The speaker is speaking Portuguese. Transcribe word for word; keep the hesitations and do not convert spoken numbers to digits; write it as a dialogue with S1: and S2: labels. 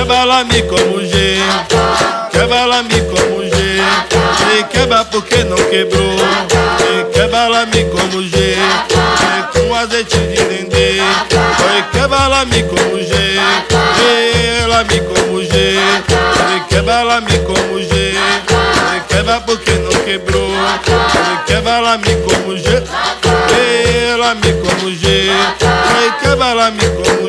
S1: quebra lá-me como G, quebra lá-me como G, e quebra porque não quebrou, e quebra lá-me como G, e com azeite de dendê, e quebra lá-me como G, e lá-me como G, e quebra lá-me como G, e quebra porque não quebrou, e quebra lá-me como G, e lá-me como G, e quebra lá-me como